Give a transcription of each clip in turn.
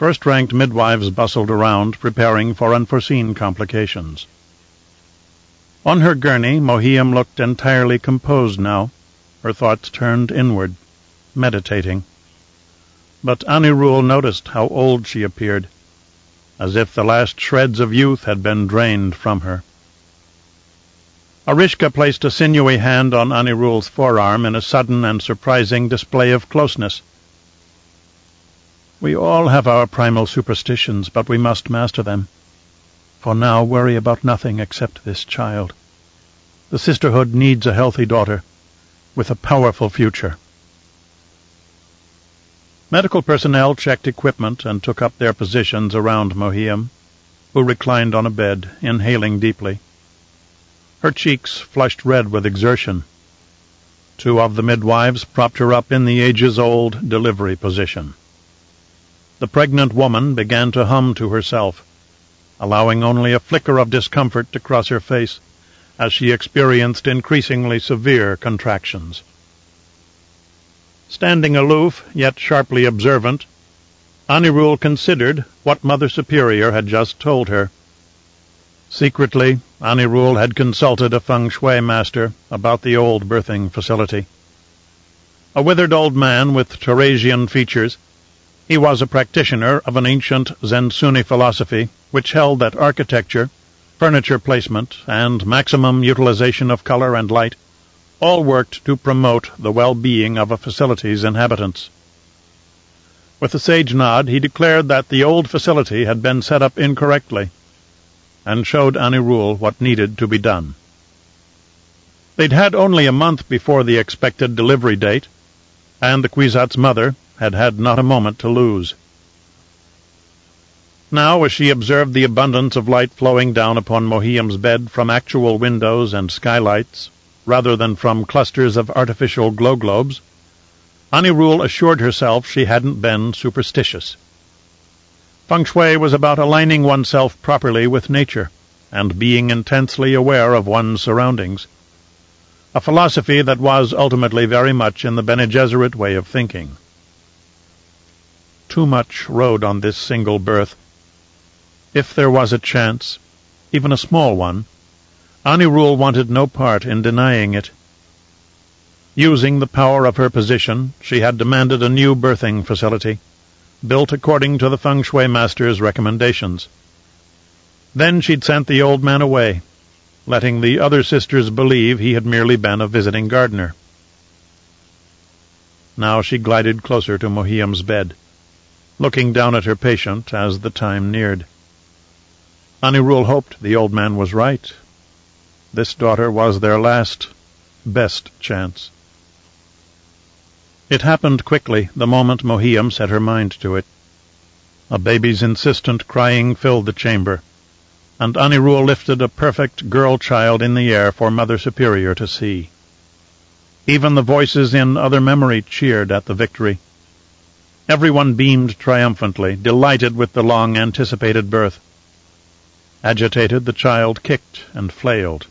First-ranked midwives bustled around, preparing for unforeseen complications. On her gurney, Mohiam looked entirely composed now, her thoughts turned inward, meditating. But Anirul noticed how old she appeared, as if the last shreds of youth had been drained from her. Arishka placed a sinewy hand on Anirul's forearm in a sudden and surprising display of closeness. "We all have our primal superstitions, but we must master them. For now, worry about nothing except this child. The sisterhood needs a healthy daughter, with a powerful future." Medical personnel checked equipment and took up their positions around Mohiam, who reclined on a bed, inhaling deeply. Her cheeks flushed red with exertion. Two of the midwives propped her up in the ages-old delivery position. The pregnant woman began to hum to herself, allowing only a flicker of discomfort to cross her face as she experienced increasingly severe contractions. Standing aloof, yet sharply observant, Anirul considered what Mother Superior had just told her. Secretly, Anirul had consulted a feng shui master about the old birthing facility. A withered old man with Teresian features, he was a practitioner of an ancient Zen-Suni philosophy which held that architecture, furniture placement, and maximum utilization of color and light all worked to promote the well-being of a facility's inhabitants. With a sage nod, he declared that the old facility had been set up incorrectly, and showed Anirul what needed to be done. They'd had only a month before the expected delivery date, and the Kwisatz mother had had not a moment to lose. Now, as she observed the abundance of light flowing down upon Mohiam's bed from actual windows and skylights, rather than from clusters of artificial glow globes, Anirul assured herself she hadn't been superstitious. Feng Shui was about aligning oneself properly with nature, and being intensely aware of one's surroundings, a philosophy that was ultimately very much in the Bene Gesserit way of thinking. Too much rode on this single birth. If there was a chance, even a small one, Anirul wanted no part in denying it. Using the power of her position, she had demanded a new birthing facility, built according to the feng shui master's recommendations. Then she'd sent the old man away, letting the other sisters believe he had merely been a visiting gardener. Now she glided closer to Mohiam's bed, looking down at her patient as the time neared. Anirul hoped the old man was right. This daughter was their last, best chance. It happened quickly the moment Mohiam set her mind to it. A baby's insistent crying filled the chamber, and Anirul lifted a perfect girl-child in the air for Mother Superior to see. Even the voices in other memory cheered at the victory. Everyone beamed triumphantly, delighted with the long-anticipated birth. Agitated, the child kicked and flailed.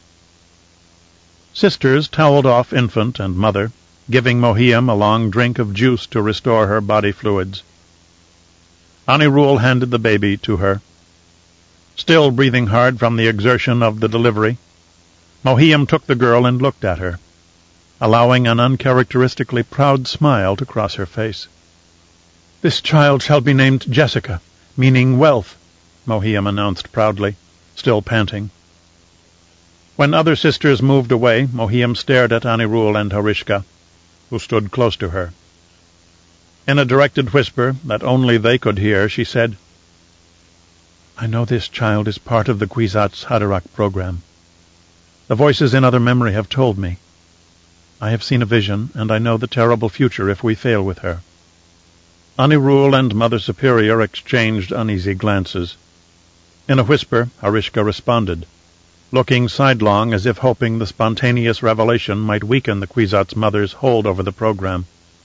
Sisters toweled off infant and mother, giving Mohiam a long drink of juice to restore her body fluids. Anirul handed the baby to her. Still breathing hard from the exertion of the delivery, Mohiam took the girl and looked at her, allowing an uncharacteristically proud smile to cross her face. "This child shall be named Jessica, meaning wealth," Mohiam announced proudly, still panting. When other sisters moved away, Mohiam stared at Anirul and Harishka, who stood close to her. In a directed whisper that only they could hear, she said, "I know this child is part of the Kwisatz Haderach program. The voices in other memory have told me. I have seen a vision, and I know the terrible future if we fail with her." Anirul and Mother Superior exchanged uneasy glances. In a whisper, Harishka responded, looking sidelong as if hoping the spontaneous revelation might weaken the Kwisatz mother's hold over the program.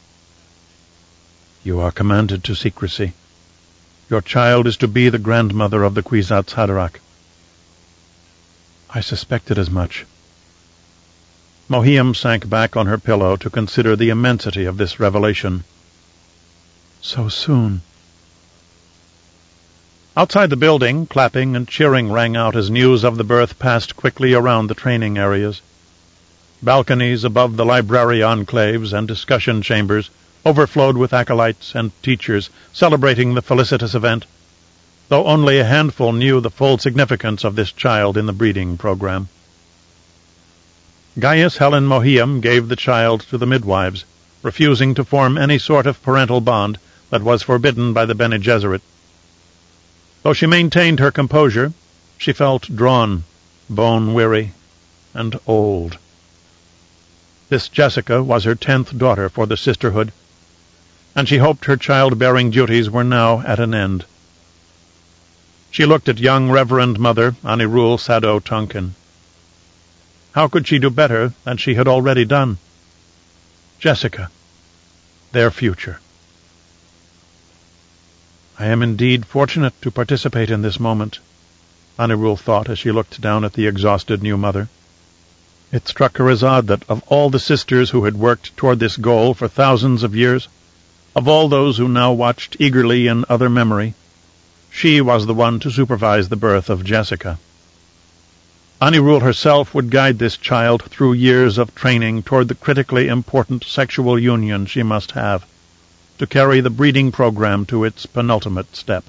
"You are commanded to secrecy. Your child is to be the grandmother of the Kwisatz Haderach." "I suspected as much." Mohiam sank back on her pillow to consider the immensity of this revelation. "So soon." Outside the building, clapping and cheering rang out as news of the birth passed quickly around the training areas. Balconies above the library enclaves and discussion chambers overflowed with acolytes and teachers celebrating the felicitous event, though only a handful knew the full significance of this child in the breeding program. Gaius Helen Mohiam gave the child to the midwives, refusing to form any sort of parental bond that was forbidden by the Bene Gesserit. Though she maintained her composure, she felt drawn, bone-weary, and old. This Jessica was her 10th daughter for the sisterhood, and she hoped her childbearing duties were now at an end. She looked at young Reverend Mother Anirul Sado Tonkin. How could she do better than she had already done? Jessica, their future. I am indeed fortunate to participate in this moment, Anirul thought as she looked down at the exhausted new mother. It struck her as odd that of all the sisters who had worked toward this goal for thousands of years, of all those who now watched eagerly in other memory, she was the one to supervise the birth of Jessica. Anirul herself would guide this child through years of training toward the critically important sexual union she must have, to carry the breeding program to its penultimate step.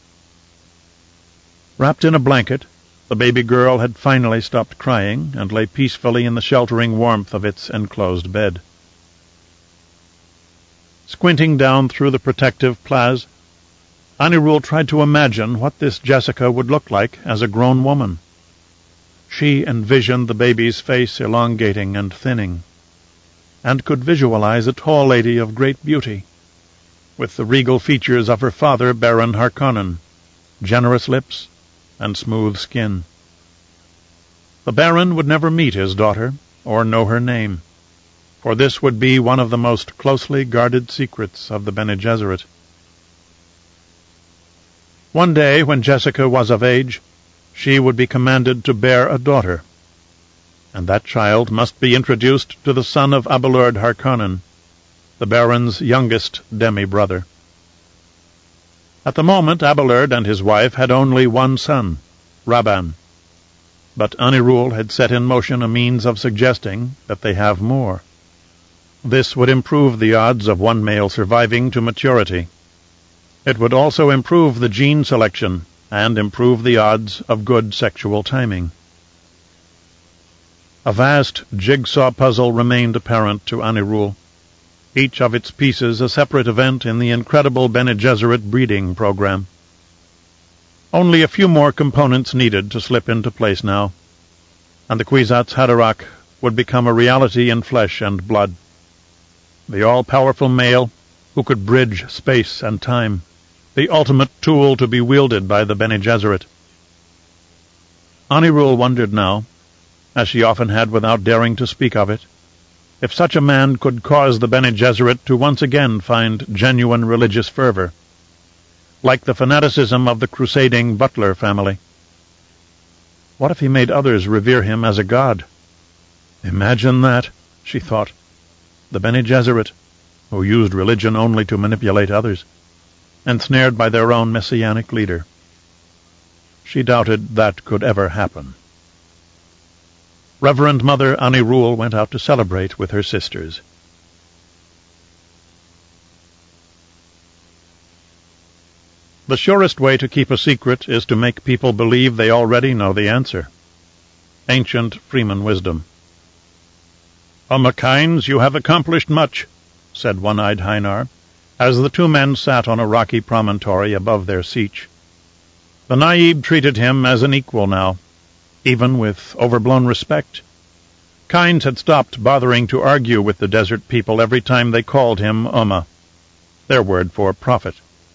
Wrapped in a blanket, the baby girl had finally stopped crying and lay peacefully in the sheltering warmth of its enclosed bed. Squinting down through the protective plaids, Anirul tried to imagine what this Jessica would look like as a grown woman. She envisioned the baby's face elongating and thinning, and could visualize a tall lady of great beauty, with the regal features of her father, Baron Harkonnen, generous lips, and smooth skin. The Baron would never meet his daughter, or know her name, for this would be one of the most closely guarded secrets of the Bene Gesserit. One day, when Jessica was of age, she would be commanded to bear a daughter, and that child must be introduced to the son of Abelard Harkonnen, the Baron's youngest demi-brother. At the moment, Abelard and his wife had only one son, Rabban, but Anirul had set in motion a means of suggesting that they have more. This would improve the odds of one male surviving to maturity. It would also improve the gene selection and improve the odds of good sexual timing. A vast jigsaw puzzle remained apparent to Anirul, each of its pieces a separate event in the incredible Bene Gesserit breeding program. Only a few more components needed to slip into place now, and the Kwisatz Haderach would become a reality in flesh and blood. The all-powerful male who could bridge space and time, the ultimate tool to be wielded by the Bene Gesserit. Anirul wondered now, as she often had without daring to speak of it, if such a man could cause the Bene Gesserit to once again find genuine religious fervor, like the fanaticism of the crusading Butler family. What if he made others revere him as a god? Imagine that, she thought. The Bene Gesserit, who used religion only to manipulate others, ensnared by their own messianic leader. She doubted that could ever happen. Reverend Mother Anirul went out to celebrate with her sisters. The surest way to keep a secret is to make people believe they already know the answer. Ancient Freeman wisdom. "Kynes, you have accomplished much," said One-Eyed Hainar, as the two men sat on a rocky promontory above their sietch. The Naib treated him as an equal now, even with overblown respect. Kynes had stopped bothering to argue with the desert people every time they called him Umma, their word for prophet.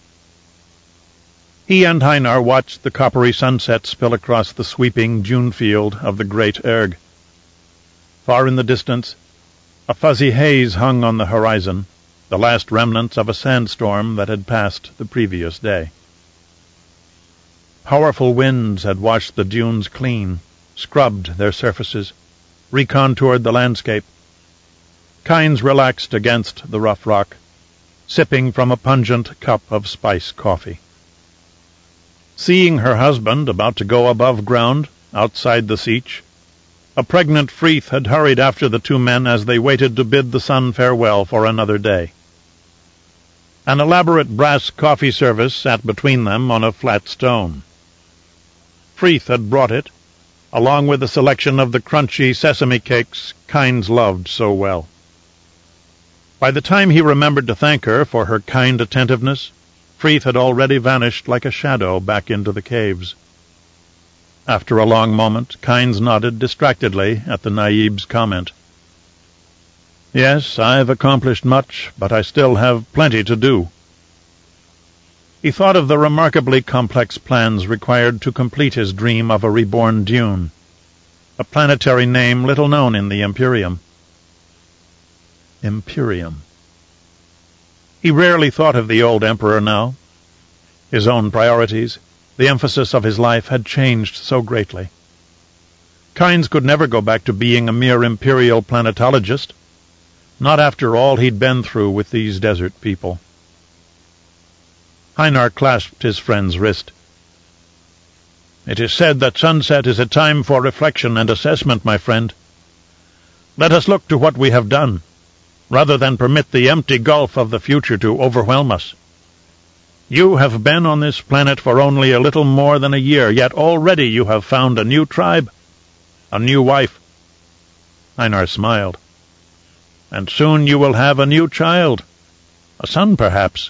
He and Hainar watched the coppery sunset spill across the sweeping June field of the great Erg. Far in the distance, a fuzzy haze hung on the horizon, the last remnants of a sandstorm that had passed the previous day. Powerful winds had washed the dunes clean, scrubbed their surfaces, recontoured the landscape. Kynes relaxed against the rough rock, sipping from a pungent cup of spice coffee. Seeing her husband about to go above ground, outside the Sietch, a pregnant Frith had hurried after the two men as they waited to bid the sun farewell for another day. An elaborate brass coffee service sat between them on a flat stone. Frith had brought it, along with a selection of the crunchy sesame cakes Kynes loved so well. By the time he remembered to thank her for her kind attentiveness, Frith had already vanished like a shadow back into the caves. After a long moment, Kynes nodded distractedly at the Naib's comment. "Yes, I've accomplished much, but I still have plenty to do." He thought of the remarkably complex plans required to complete his dream of a reborn Dune, a planetary name little known in the Imperium. Imperium. He rarely thought of the old Emperor now. His own priorities, the emphasis of his life, had changed so greatly. Kynes could never go back to being a mere imperial planetologist, not after all he'd been through with these desert people. Einar clasped his friend's wrist. "It is said that sunset is a time for reflection and assessment, my friend. Let us look to what we have done, rather than permit the empty gulf of the future to overwhelm us. You have been on this planet for only a little more than a year, yet already you have found a new tribe, a new wife." Einar smiled. "And soon you will have a new child, a son perhaps."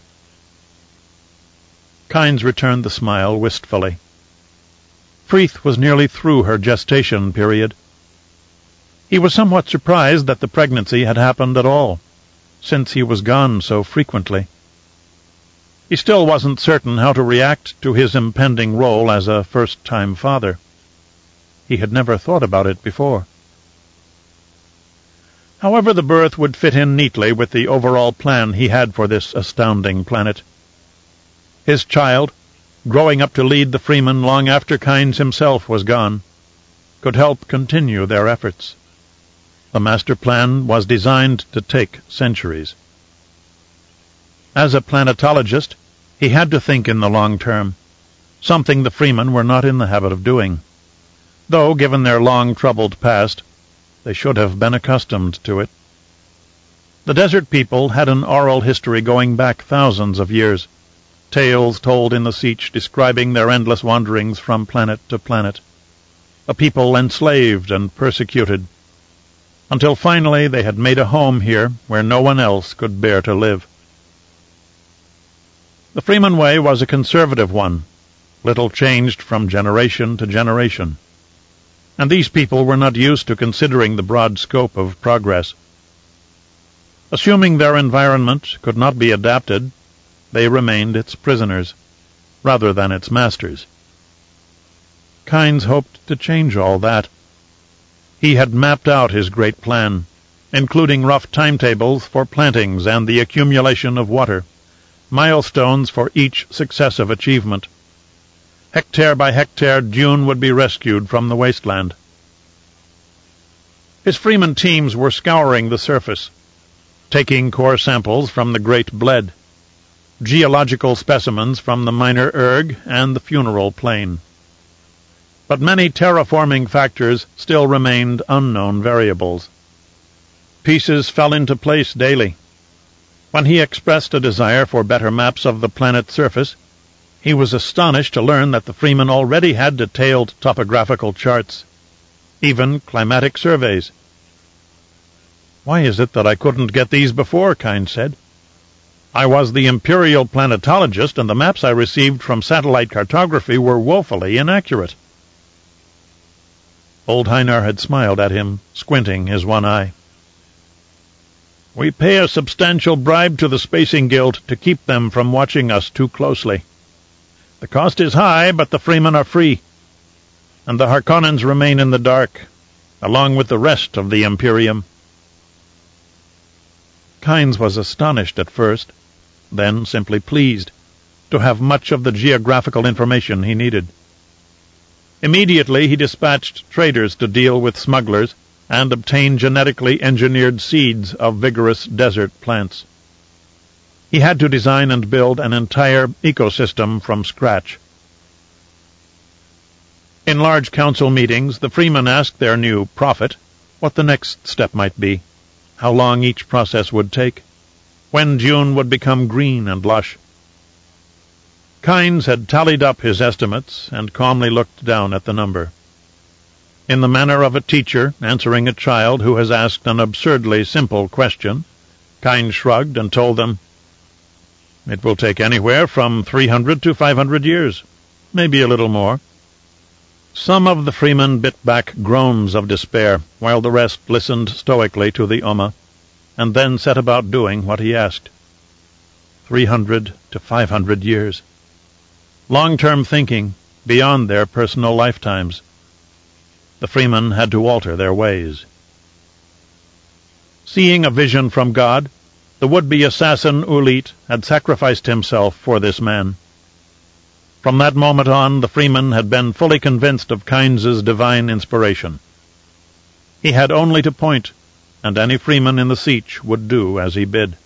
Kynes returned the smile wistfully. Frith was nearly through her gestation period. He was somewhat surprised that the pregnancy had happened at all, since he was gone so frequently. He still wasn't certain how to react to his impending role as a first-time father. He had never thought about it before. However, the birth would fit in neatly with the overall plan he had for this astounding planet. His child, growing up to lead the Freeman long after Kynes himself was gone, could help continue their efforts. The master plan was designed to take centuries. As a planetologist, he had to think in the long term, something the Freemen were not in the habit of doing, though, given their long troubled past, they should have been accustomed to it. The desert people had an oral history going back thousands of years, tales told in the Sietch describing their endless wanderings from planet to planet, a people enslaved and persecuted, until finally they had made a home here where no one else could bear to live. The Freeman way was a conservative one, little changed from generation to generation, and these people were not used to considering the broad scope of progress. Assuming their environment could not be adapted, they remained its prisoners, rather than its masters. Kynes hoped to change all that. He had mapped out his great plan, including rough timetables for plantings and the accumulation of water, milestones for each successive achievement. Hectare by hectare, Dune would be rescued from the wasteland. His Freeman teams were scouring the surface, taking core samples from the Great Bled, geological specimens from the Minor Erg and the Funeral Plain. But many terraforming factors still remained unknown variables. Pieces fell into place daily. When he expressed a desire for better maps of the planet's surface, he was astonished to learn that the Freeman already had detailed topographical charts, even climatic surveys. "Why is it that I couldn't get these before?" Kynes said. "I was the Imperial planetologist, and the maps I received from satellite cartography were woefully inaccurate." Old Einar had smiled at him, squinting his one eye. "We pay a substantial bribe to the Spacing Guild to keep them from watching us too closely. The cost is high, but the Freemen are free, and the Harkonnens remain in the dark, along with the rest of the Imperium." Kynes was astonished at first, then simply pleased, to have much of the geographical information he needed. Immediately he dispatched traders to deal with smugglers and obtain genetically engineered seeds of vigorous desert plants. He had to design and build an entire ecosystem from scratch. In large council meetings, the freemen asked their new prophet what the next step might be, how long each process would take, when June would become green and lush. Kynes had tallied up his estimates and calmly looked down at the number. In the manner of a teacher answering a child who has asked an absurdly simple question, Kynes shrugged and told them, "It will take anywhere from 300 to 500 years, maybe a little more." Some of the freemen bit back groans of despair, while the rest listened stoically to the Ummah, and then set about doing what he asked. 300 to 500 years. Long-term thinking, beyond their personal lifetimes. The freemen had to alter their ways. Seeing a vision from God, the would-be assassin Ulit had sacrificed himself for this man. From that moment on, the freeman had been fully convinced of Kynes's divine inspiration. He had only to point, and any freeman in the Sietch would do as he bid.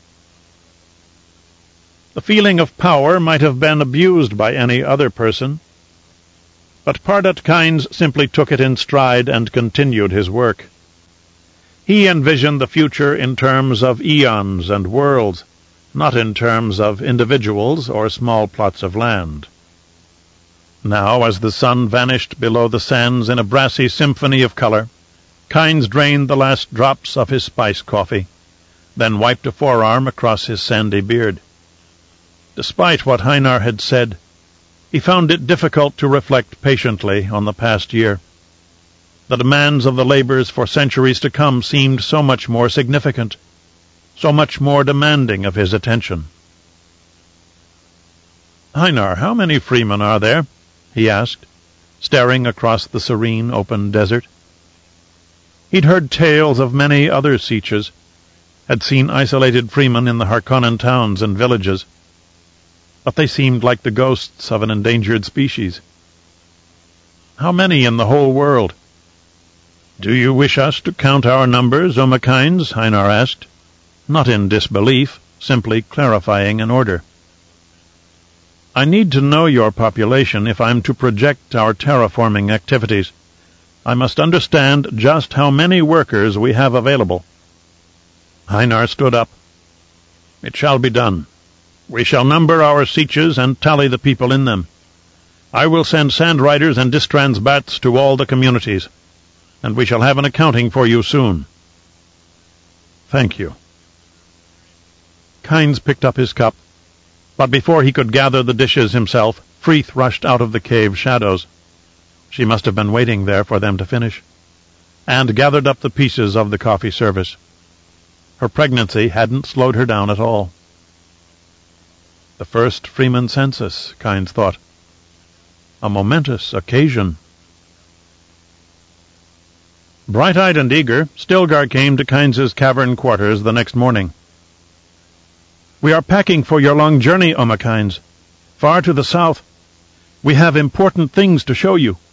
The feeling of power might have been abused by any other person, but Pardat Kynes simply took it in stride and continued his work. He envisioned the future in terms of eons and worlds, not in terms of individuals or small plots of land. Now, as the sun vanished below the sands in a brassy symphony of color, Kynes drained the last drops of his spice coffee, then wiped a forearm across his sandy beard. Despite what Einar had said, he found it difficult to reflect patiently on the past year. The demands of the labors for centuries to come seemed so much more significant, so much more demanding of his attention. "Einar, how many freemen are there?" he asked, staring across the serene open desert. He'd heard tales of many other Sietches, had seen isolated freemen in the Harkonnen towns and villages, but they seemed like the ghosts of an endangered species. "How many in the whole world?" "Do you wish us to count our numbers, Ummah Kynes?" Einar asked, not in disbelief, simply clarifying an order. "I need to know your population if I'm to project our terraforming activities. I must understand just how many workers we have available." Einar stood up. "It shall be done. We shall number our Sietches and tally the people in them. I will send sand riders and distransbats to all the communities, and we shall have an accounting for you soon." "Thank you." Kynes picked up his cup, but before he could gather the dishes himself, Frith rushed out of the cave shadows. She must have been waiting there for them to finish, and gathered up the pieces of the coffee service. Her pregnancy hadn't slowed her down at all. The first Freeman census, Kynes thought. A momentous occasion. Bright-eyed and eager, Stilgar came to Kynes's cavern quarters the next morning. "We are packing for your long journey, Ummah Kynes. Far to the south. We have important things to show you."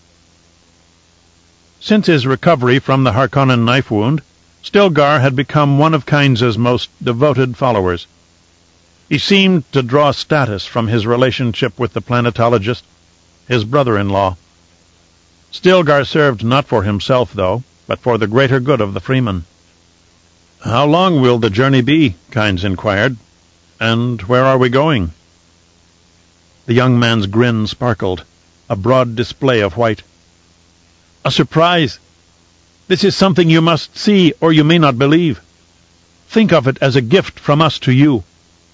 Since his recovery from the Harkonnen knife wound, Stilgar had become one of Kynes's most devoted followers. He seemed to draw status from his relationship with the planetologist, his brother-in-law. Stilgar served not for himself, though, but for the greater good of the freemen. "How long will the journey be?" Kynes inquired. "And where are we going?" The young man's grin sparkled, a broad display of white. "A surprise. This is something you must see, or you may not believe. Think of it as a gift from us to you."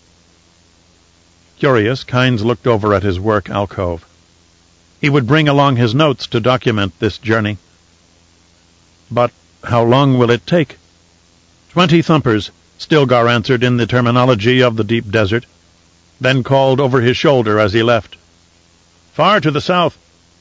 Curious, Kynes looked over at his work alcove. He would bring along his notes to document this journey. "But how long will it take?" 20 thumpers, Stilgar answered in the terminology of the deep desert, then called over his shoulder as he left. "Far to the south."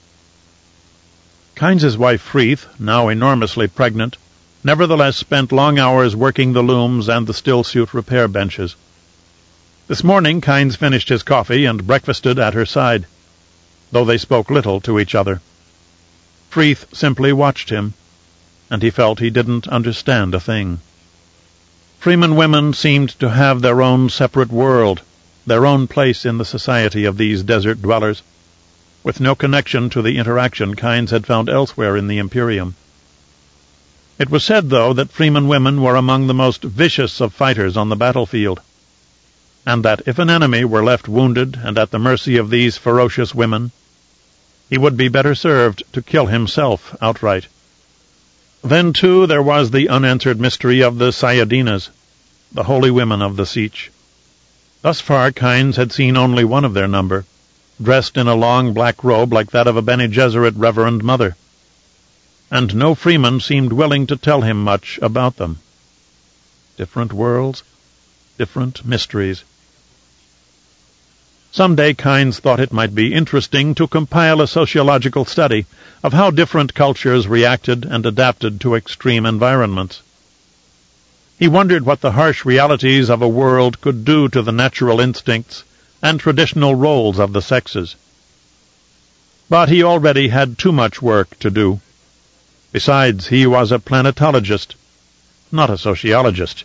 Kynes's wife Frith, now enormously pregnant, nevertheless spent long hours working the looms and the still-suit repair benches. This morning Kynes finished his coffee and breakfasted at her side, though they spoke little to each other. Frith simply watched him, and he felt he didn't understand a thing. Freeman women seemed to have their own separate world, their own place in the society of these desert dwellers, with no connection to the interaction Kynes had found elsewhere in the Imperium. It was said, though, that Freeman women were among the most vicious of fighters on the battlefield, and that if an enemy were left wounded and at the mercy of these ferocious women, he would be better served to kill himself outright. Then, too, there was the unanswered mystery of the Sayadinas, the holy women of the Sietch. Thus far, Kynes had seen only one of their number, dressed in a long black robe like that of a Bene Gesserit Reverend Mother, and no freeman seemed willing to tell him much about them. Different worlds, different mysteries. Some day Kynes thought it might be interesting to compile a sociological study of how different cultures reacted and adapted to extreme environments. He wondered what the harsh realities of a world could do to the natural instincts and traditional roles of the sexes. But he already had too much work to do. Besides, he was a planetologist, not a sociologist.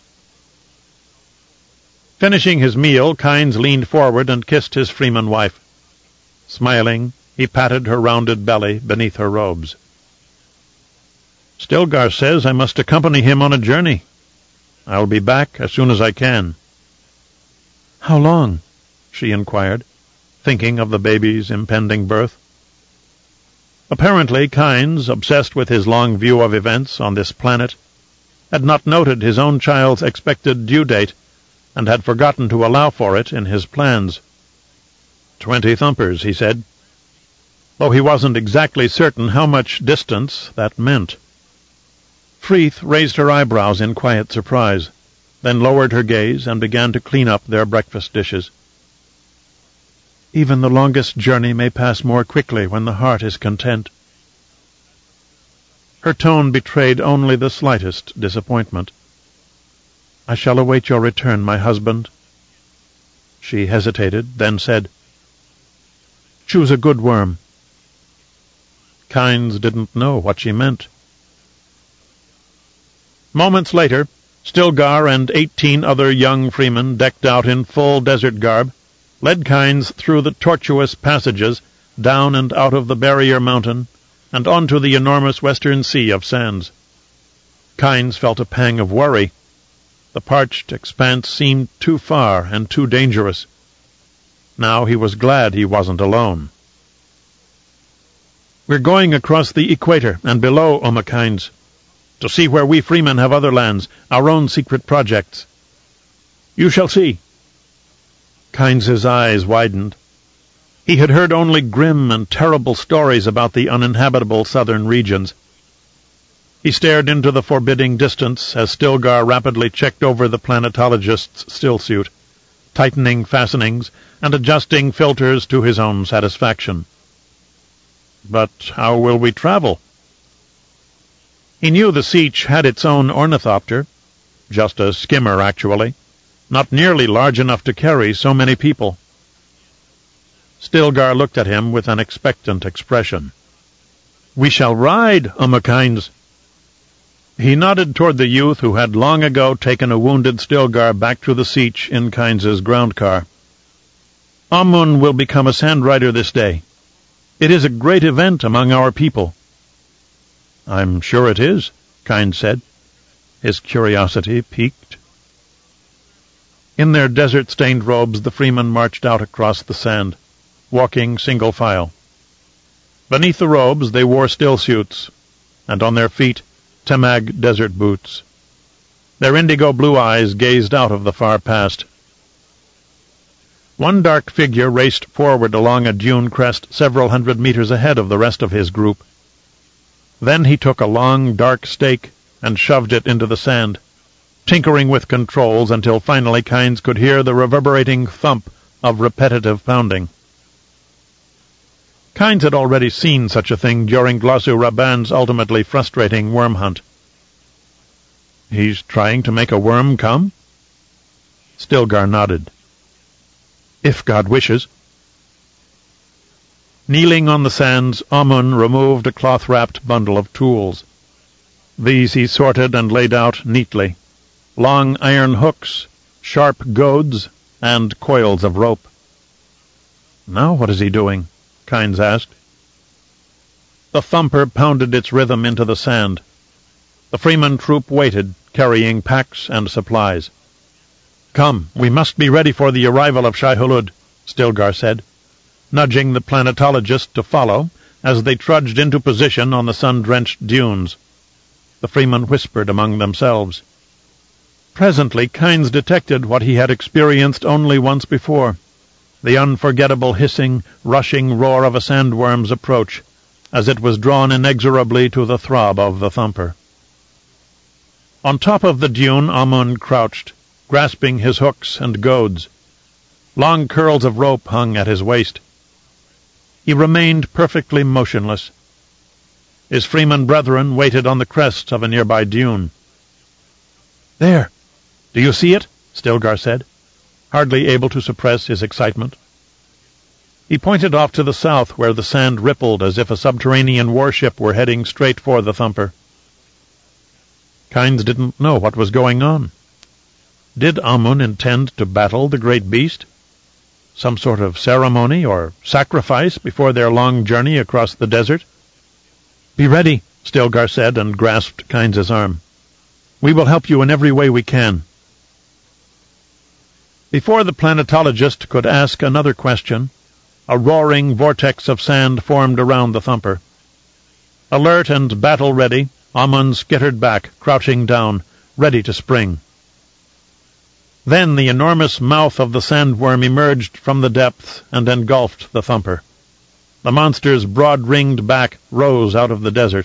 Finishing his meal, Kynes leaned forward and kissed his Freeman wife. Smiling, he patted her rounded belly beneath her robes. "Stilgar says I must accompany him on a journey. I'll be back as soon as I can." "How long?" she inquired, thinking of the baby's impending birth. Apparently, Kynes, obsessed with his long view of events on this planet, had not noted his own child's expected due date, and had forgotten to allow for it in his plans. 20 thumpers, he said, though he wasn't exactly certain how much distance that meant. Freeth raised her eyebrows in quiet surprise, then lowered her gaze and began to clean up their breakfast dishes. "Even the longest journey may pass more quickly when the heart is content." Her tone betrayed only the slightest disappointment. "I shall await your return, my husband." She hesitated, then said, "Choose a good worm." Kynes didn't know what she meant. Moments later, Stilgar and 18 other young freemen, decked out in full desert garb, led Kynes through the tortuous passages, down and out of the barrier mountain, and onto the enormous western sea of sands. Kynes felt a pang of worry. The parched expanse seemed too far and too dangerous. Now he was glad he wasn't alone. "We're going across the equator and below, Oma Kynes, to see where we freemen have other lands, our own secret projects." "You shall see." Kynes's eyes widened. He had heard only grim and terrible stories about the uninhabitable southern regions. He stared into the forbidding distance as Stilgar rapidly checked over the planetologist's stillsuit, tightening fastenings and adjusting filters to his own satisfaction. "But how will we travel?" He knew the Sietch had its own ornithopter, just a skimmer actually, not nearly large enough to carry so many people. Stilgar looked at him with an expectant expression. "We shall ride, Oma Kynes." He nodded toward the youth who had long ago taken a wounded Stilgar back to the Sietch in Kynes's ground car. "Amun will become a sandrider this day. It is a great event among our people." "I'm sure it is," Kynes said, his curiosity piqued. In their desert-stained robes the freemen marched out across the sand, walking single file. Beneath the robes they wore stillsuits, and on their feet Temag desert boots. Their indigo blue eyes gazed out of the far past. One dark figure raced forward along a dune crest several hundred meters ahead of the rest of his group. Then he took a long, dark stake and shoved it into the sand, tinkering with controls until finally Kynes could hear the reverberating thump of repetitive pounding. Kynes had already seen such a thing during Glossu Rabban's ultimately frustrating worm hunt. "He's trying to make a worm come?" Stilgar nodded. "If God wishes." Kneeling on the sands, Amun removed a cloth-wrapped bundle of tools. These he sorted and laid out neatly: long iron hooks, sharp goads, and coils of rope. "Now what is he doing?" Kynes asked. The thumper pounded its rhythm into the sand. The Freeman troop waited, carrying packs and supplies. "Come, we must be ready for the arrival of Shai Hulud," Stilgar said, nudging the planetologist to follow as they trudged into position on the sun-drenched dunes. The Freeman whispered among themselves. Presently Kynes detected what he had experienced only once before, the unforgettable hissing, rushing roar of a sandworm's approach, as it was drawn inexorably to the throb of the thumper. On top of the dune Amun crouched, grasping his hooks and goads. Long curls of rope hung at his waist. He remained perfectly motionless. His Freeman brethren waited on the crest of a nearby dune. "There! Do you see it?" Stilgar said, hardly able to suppress his excitement. He pointed off to the south, where the sand rippled as if a subterranean warship were heading straight for the thumper. Kynes didn't know what was going on. Did Amun intend to battle the great beast? Some sort of ceremony or sacrifice before their long journey across the desert? "Be ready," Stilgar said, and grasped Kynes' arm. "We will help you in every way we can." Before the planetologist could ask another question, a roaring vortex of sand formed around the thumper. Alert and battle-ready, Amun skittered back, crouching down, ready to spring. Then the enormous mouth of the sandworm emerged from the depths and engulfed the thumper. The monster's broad-ringed back rose out of the desert.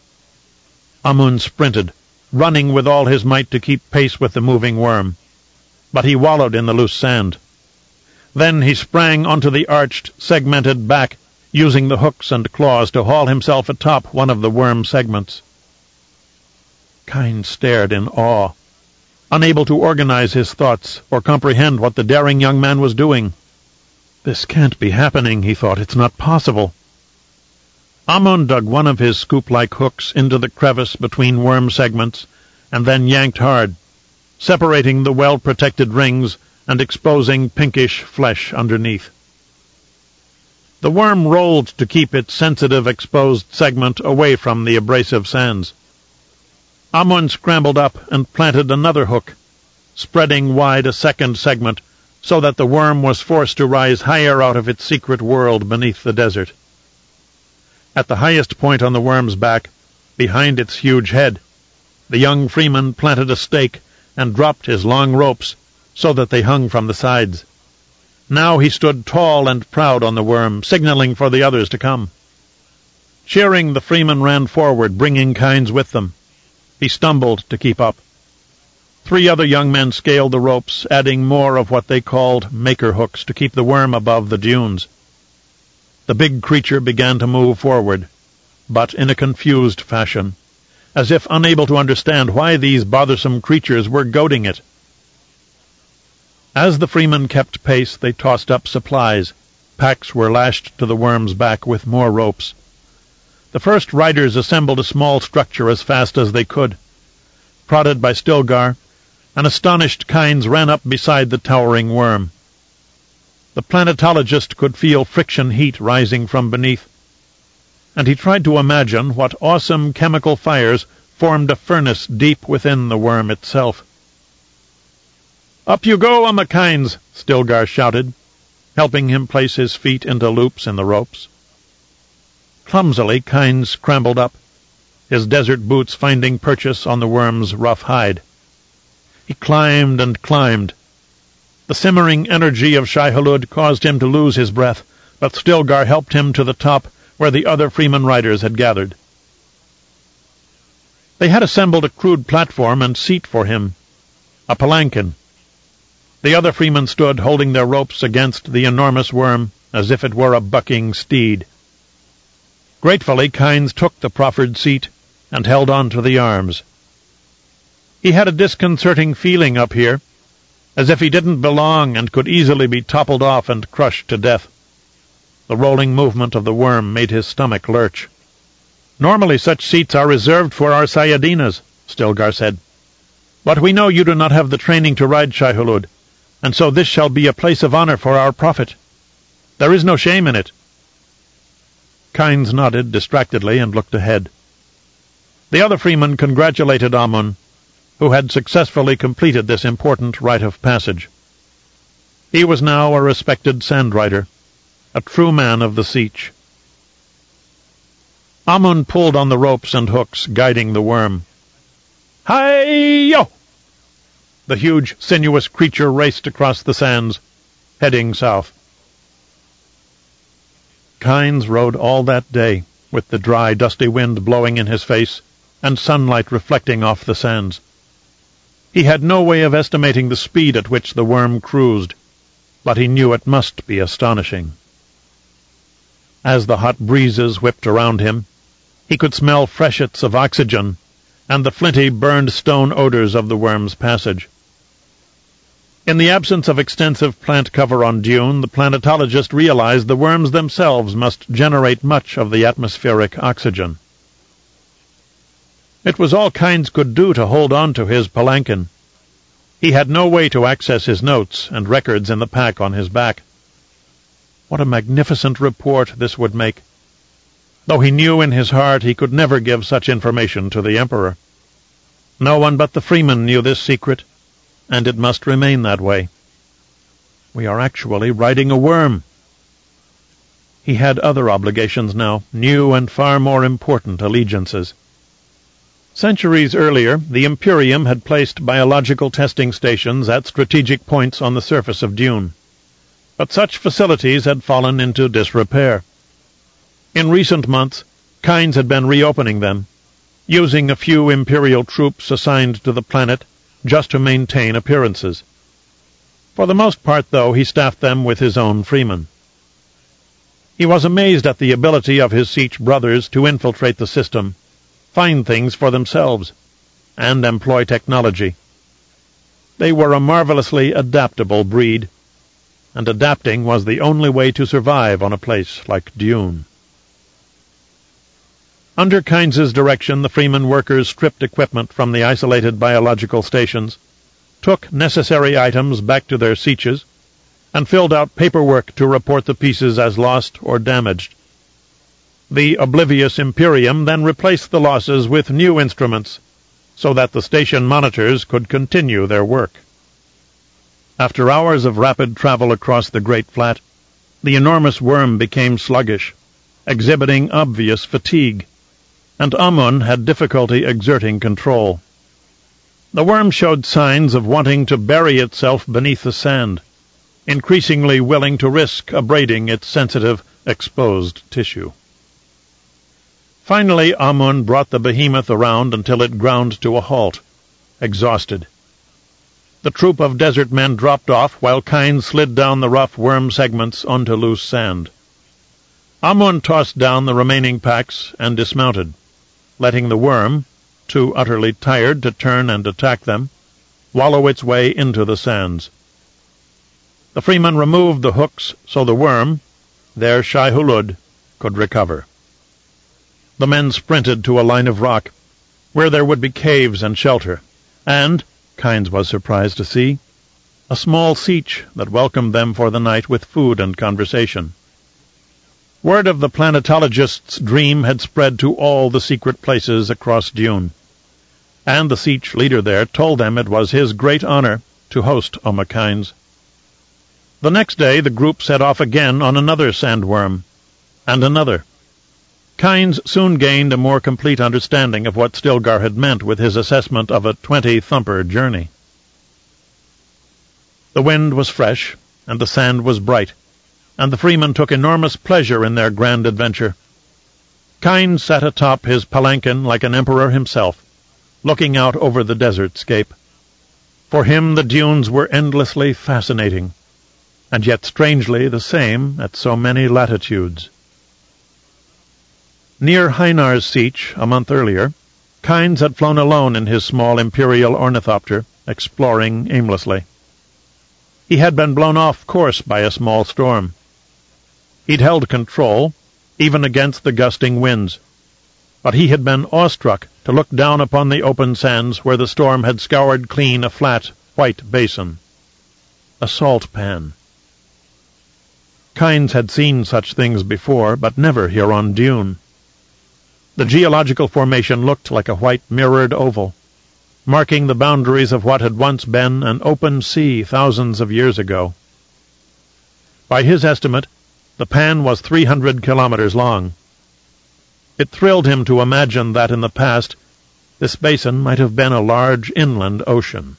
Amun sprinted, running with all his might to keep pace with the moving worm. But he wallowed in the loose sand. Then he sprang onto the arched, segmented back, using the hooks and claws to haul himself atop one of the worm segments. Kynes stared in awe, unable to organize his thoughts or comprehend what the daring young man was doing. "This can't be happening," he thought. "It's not possible." Amun dug one of his scoop-like hooks into the crevice between worm segments and then yanked hard, separating the well-protected rings and exposing pinkish flesh underneath. The worm rolled to keep its sensitive exposed segment away from the abrasive sands. Amun scrambled up and planted another hook, spreading wide a second segment so that the worm was forced to rise higher out of its secret world beneath the desert. At the highest point on the worm's back, behind its huge head, the young Freeman planted a stake and dropped his long ropes so that they hung from the sides. Now he stood tall and proud on the worm, signaling for the others to come. Cheering, the Freeman ran forward, bringing Kynes with them. He stumbled to keep up. 3 other young men scaled the ropes, adding more of what they called maker hooks to keep the worm above the dunes. The big creature began to move forward, but in a confused fashion, as if unable to understand why these bothersome creatures were goading it. As the Freeman kept pace, they tossed up supplies. Packs were lashed to the worm's back with more ropes. The first riders assembled a small structure as fast as they could. Prodded by Stilgar, an astonished Kynes ran up beside the towering worm. The planetologist could feel friction heat rising from beneath, and he tried to imagine what awesome chemical fires formed a furnace deep within the worm itself. "Up you go, Kynes," Stilgar shouted, helping him place his feet into loops in the ropes. Clumsily, Kynes scrambled up, his desert boots finding purchase on the worm's rough hide. He climbed and climbed. The simmering energy of Shai Hulud caused him to lose his breath, but Stilgar helped him to the top, where the other Freeman riders had gathered. They had assembled a crude platform and seat for him, a palanquin. The other Freemen stood, holding their ropes against the enormous worm, as if it were a bucking steed. Gratefully, Kynes took the proffered seat and held on to the arms. He had a disconcerting feeling up here, as if he didn't belong and could easily be toppled off and crushed to death. The rolling movement of the worm made his stomach lurch. "Normally such seats are reserved for our Sayadinas," Stilgar said. "But we know you do not have the training to ride Shai Hulud, and so this shall be a place of honor for our prophet. There is no shame in it." Kynes nodded distractedly and looked ahead. The other freeman congratulated Amun, who had successfully completed this important rite of passage. He was now a respected sand-rider, a true man of the Sietch. Amun pulled on the ropes and hooks, guiding the worm. Hi-yo! The huge, sinuous creature raced across the sands, heading south. Kynes rode all that day, with the dry, dusty wind blowing in his face and sunlight reflecting off the sands. He had no way of estimating the speed at which the worm cruised, but he knew it must be astonishing. As the hot breezes whipped around him, he could smell freshets of oxygen and the flinty, burned stone odors of the worm's passage. In the absence of extensive plant cover on Dune, the planetologist realized the worms themselves must generate much of the atmospheric oxygen. It was all Kynes could do to hold on to his palanquin. He had no way to access his notes and records in the pack on his back. What a magnificent report this would make, though he knew in his heart he could never give such information to the Emperor. No one but the freeman knew this secret, and it must remain that way. We are actually riding a worm. He had other obligations now, new and far more important allegiances. Centuries earlier, the Imperium had placed biological testing stations at strategic points on the surface of Dune, but such facilities had fallen into disrepair. In recent months, Kynes had been reopening them, using a few Imperial troops assigned to the planet just to maintain appearances. For the most part, though, he staffed them with his own freemen. He was amazed at the ability of his Sietch brothers to infiltrate the system, find things for themselves, and employ technology. They were a marvelously adaptable breed, and adapting was the only way to survive on a place like Dune. Under Kynes's direction, the freeman workers stripped equipment from the isolated biological stations, took necessary items back to their Sietches, and filled out paperwork to report the pieces as lost or damaged. The oblivious Imperium then replaced the losses with new instruments, so that the station monitors could continue their work. After hours of rapid travel across the great flat, the enormous worm became sluggish, exhibiting obvious fatigue, and Amun had difficulty exerting control. The worm showed signs of wanting to bury itself beneath the sand, increasingly willing to risk abrading its sensitive, exposed tissue. Finally, Amun brought the behemoth around until it ground to a halt, exhausted. The troop of desert men dropped off while Kynes slid down the rough worm segments onto loose sand. Amun tossed down the remaining packs and dismounted, letting the worm, too utterly tired to turn and attack them, wallow its way into the sands. The freeman removed the hooks so the worm, their Shai-Hulud, could recover. The men sprinted to a line of rock, where there would be caves and shelter, and, Kynes was surprised to see, a small Sietch that welcomed them for the night with food and conversation. Word of the planetologist's dream had spread to all the secret places across Dune, and the Sietch leader there told them it was his great honor to host Oma Kynes. The next day the group set off again on another sandworm, and another. Kynes soon gained a more complete understanding of what Stilgar had meant with his assessment of a 20-thumper journey. The wind was fresh, and the sand was bright, and the freemen took enormous pleasure in their grand adventure. Kynes sat atop his palanquin like an emperor himself, looking out over the desert scape. For him the dunes were endlessly fascinating, and yet strangely the same at so many latitudes. Near Hainar's Sietch, a month earlier, Kynes had flown alone in his small Imperial ornithopter, exploring aimlessly. He had been blown off course by a small storm. He'd held control, even against the gusting winds, but he had been awestruck to look down upon the open sands where the storm had scoured clean a flat, white basin. A salt pan. Kynes had seen such things before, but never here on Dune. The geological formation looked like a white mirrored oval, marking the boundaries of what had once been an open sea thousands of years ago. By his estimate, the pan was 300 kilometers long. It thrilled him to imagine that in the past this basin might have been a large inland ocean.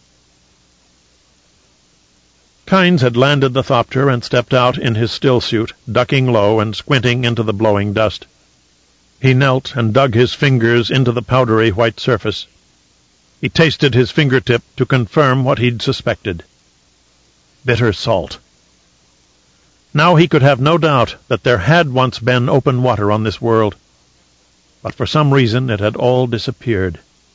Kynes had landed the Thopter and stepped out in his stillsuit, ducking low and squinting into the blowing dust. He knelt and dug his fingers into the powdery white surface. He tasted his fingertip to confirm what he'd suspected. Bitter salt. Now he could have no doubt that there had once been open water on this world, but for some reason it had all disappeared.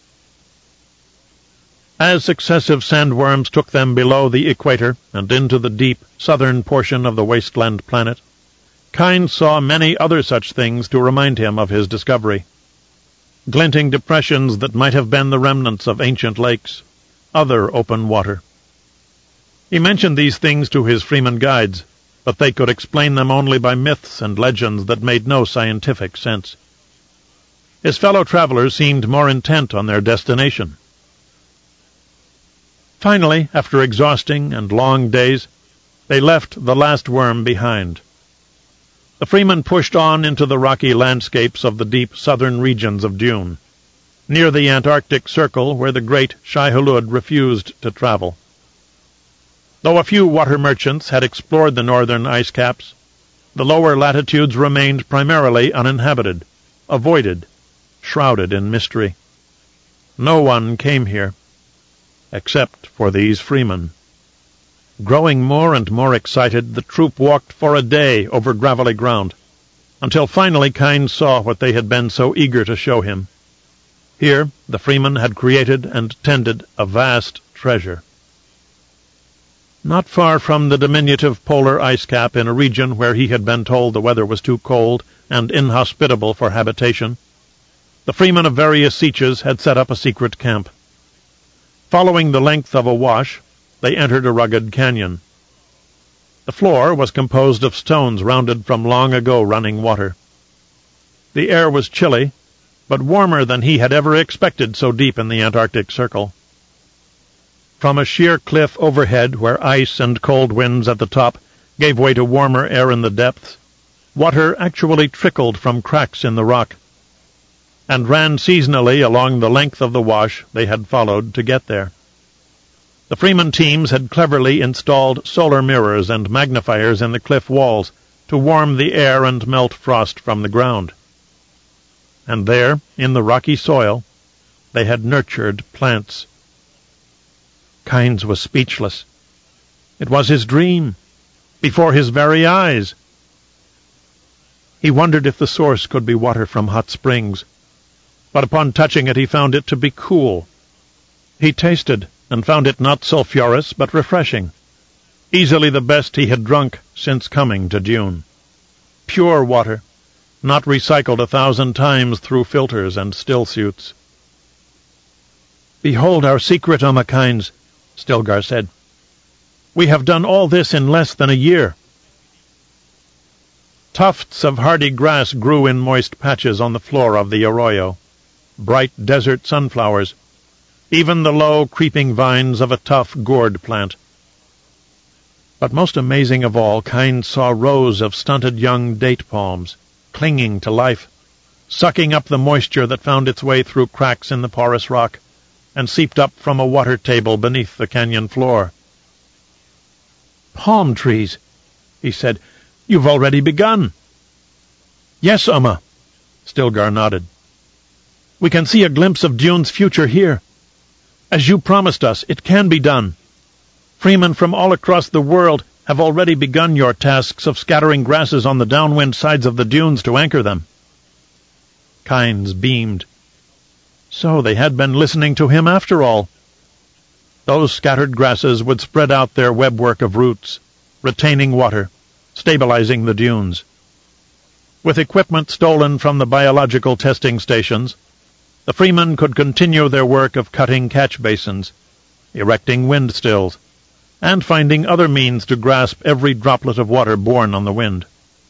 As successive sandworms took them below the equator and into the deep southern portion of the wasteland planet, Kynes saw many other such things to remind him of his discovery. Glinting depressions that might have been the remnants of ancient lakes, other open water. He mentioned these things to his Freeman guides, but they could explain them only by myths and legends that made no scientific sense. His fellow travelers seemed more intent on their destination. Finally, after exhausting and long days, they left the last worm behind. The Freeman pushed on into the rocky landscapes of the deep southern regions of Dune, near the Antarctic Circle where the great Shai-Hulud refused to travel. Though a few water merchants had explored the northern ice caps, the lower latitudes remained primarily uninhabited, avoided, shrouded in mystery. No one came here, except for these Freemen. Growing more and more excited, the troop walked for a day over gravelly ground, until finally Kynes saw what they had been so eager to show him. Here the Freemen had created and tended a vast treasure. Not far from the diminutive polar ice cap, in a region where he had been told the weather was too cold and inhospitable for habitation, the Freemen of various Sietches had set up a secret camp. Following the length of a wash, they entered a rugged canyon. The floor was composed of stones rounded from long ago running water. The air was chilly, but warmer than he had ever expected so deep in the Antarctic Circle. From a sheer cliff overhead, where ice and cold winds at the top gave way to warmer air in the depths, water actually trickled from cracks in the rock, and ran seasonally along the length of the wash they had followed to get there. The Freeman teams had cleverly installed solar mirrors and magnifiers in the cliff walls to warm the air and melt frost from the ground. And there, in the rocky soil, they had nurtured plants. Kynes was speechless. It was his dream, before his very eyes. He wondered if the source could be water from hot springs, but upon touching it he found it to be cool. He tasted, and found it not sulphurous, but refreshing, easily the best he had drunk since coming to Dune. Pure water, not recycled 1,000 times through filters and stillsuits. "Behold our secret, Kynes," Stilgar said. "We have done all this in less than a year." Tufts of hardy grass grew in moist patches on the floor of the arroyo, bright desert sunflowers, even the low, creeping vines of a tough gourd plant. But most amazing of all, Kynes saw rows of stunted young date palms, clinging to life, sucking up the moisture that found its way through cracks in the porous rock, and seeped up from a water table beneath the canyon floor. "Palm trees," he said. "You've already begun." "Yes, Uma," Stilgar nodded. "We can see a glimpse of Dune's future here. As you promised us, it can be done. Freemen from all across the world have already begun your tasks of scattering grasses on the downwind sides of the dunes to anchor them." Kynes beamed. So they had been listening to him after all. Those scattered grasses would spread out their webwork of roots, retaining water, stabilizing the dunes. With equipment stolen from the biological testing stations, the Freemen could continue their work of cutting catch basins, erecting wind stills, and finding other means to grasp every droplet of water borne on the wind.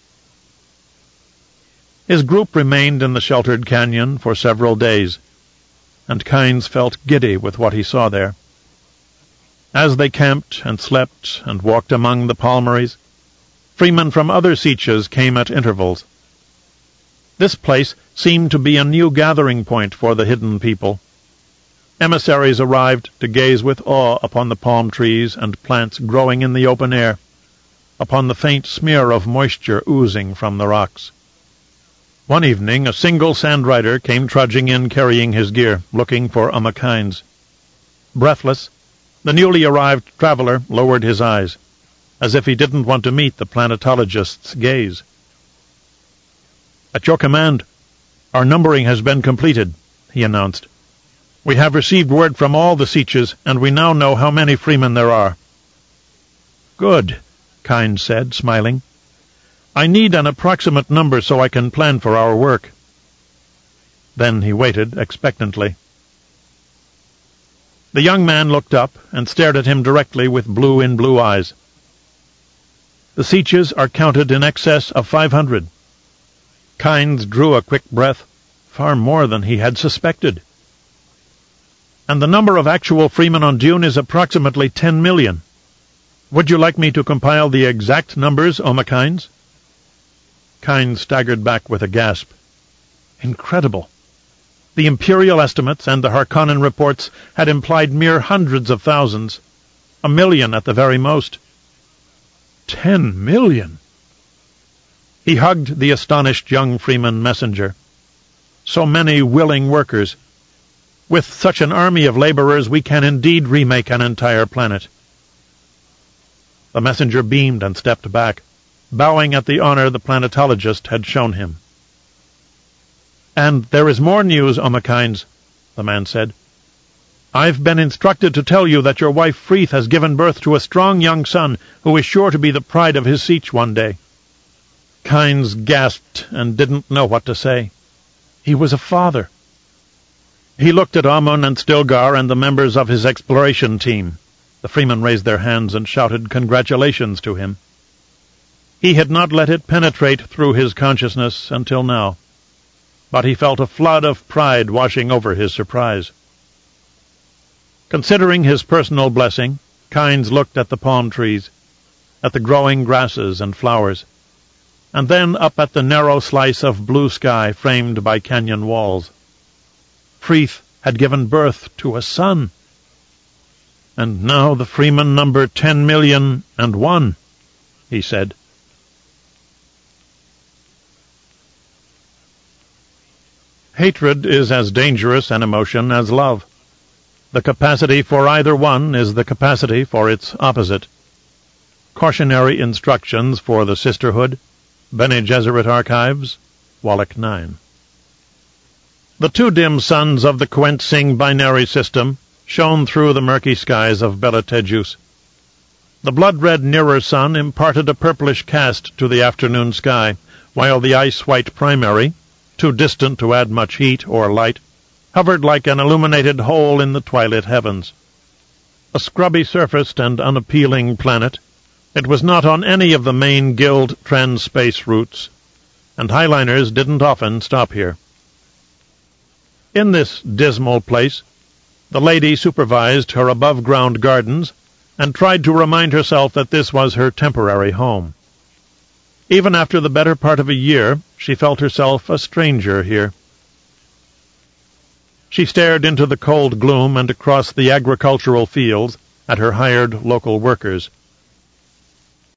His group remained in the sheltered canyon for several days, and Kynes felt giddy with what he saw there. As they camped and slept and walked among the palmeries, freemen from other Sitches came at intervals. This place seemed to be a new gathering point for the hidden people. Emissaries arrived to gaze with awe upon the palm trees and plants growing in the open air, upon the faint smear of moisture oozing from the rocks. One evening a single sand rider came trudging in carrying his gear, looking for Kynes. Breathless, the newly arrived traveler lowered his eyes, as if he didn't want to meet the planetologist's gaze. "At your command, our numbering has been completed," he announced. "We have received word from all the Sitches, and we now know how many freemen there are." "Good," Kynes said, smiling. "I need an approximate number so I can plan for our work." Then he waited expectantly. The young man looked up and stared at him directly with blue eyes. "The Sitches are counted in excess of 500. Kynes drew a quick breath, far more than he had suspected. "And the number of actual freemen on Dune is approximately 10 million. Would you like me to compile the exact numbers, Kynes?" Kynes staggered back with a gasp. Incredible! The Imperial estimates and the Harkonnen reports had implied mere hundreds of thousands, 1 million at the very most. 10 million! He hugged the astonished young freeman messenger. So many willing workers. With such an army of laborers, we can indeed remake an entire planet. The messenger beamed and stepped back, bowing at the honor the planetologist had shown him. "And there is more news, Kynes," the man said. "I've been instructed to tell you that your wife Freeth has given birth to a strong young son who is sure to be the pride of his Sietch one day." Kynes gasped and didn't know what to say. He was a father. He looked at Amun and Stilgar and the members of his exploration team. The freemen raised their hands and shouted congratulations to him. He had not let it penetrate through his consciousness until now, but he felt a flood of pride washing over his surprise. Considering his personal blessing, Kynes looked at the palm trees, at the growing grasses and flowers, and then up at the narrow slice of blue sky framed by canyon walls. Freeth had given birth to a son. "And now the freemen number 10,000,001, he said. Hatred is as dangerous an emotion as love. The capacity for either one is the capacity for its opposite. Cautionary Instructions for the Sisterhood, Bene Gesserit Archives, Wallach 9. The two dim suns of the Quent-Sing binary system shone through the murky skies of Bela Tejus. The blood-red nearer sun imparted a purplish cast to the afternoon sky, while the ice-white primary, too distant to add much heat or light, hovered like an illuminated hole in the twilit heavens. A scrubby-surfaced and unappealing planet, it was not on any of the main Guild trans-space routes, and highliners didn't often stop here. In this dismal place, the lady supervised her above-ground gardens and tried to remind herself that this was her temporary home. Even after the better part of a year, she felt herself a stranger here. She stared into the cold gloom and across the agricultural fields at her hired local workers.